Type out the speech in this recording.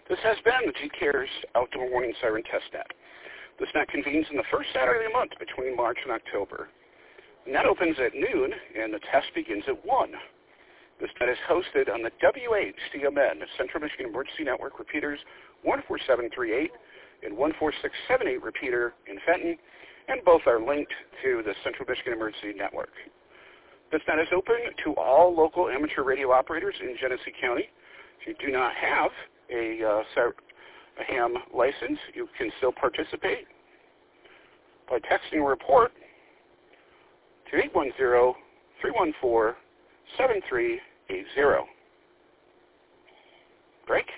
This has been the GCares Outdoor Warning Siren Test Net. This net convenes on the first Saturday of the month between March and October. The net opens at noon, and the test begins at 1. This net is hosted on the WHCMN, Central Michigan Emergency Network repeaters 14738 and 14678 repeater in Fenton, and both are linked to the Central Michigan Emergency Network. This net is open to all local amateur radio operators in Genesee County. If you do not have a ham license, you can still participate by texting a report to 810-314-7380. Break.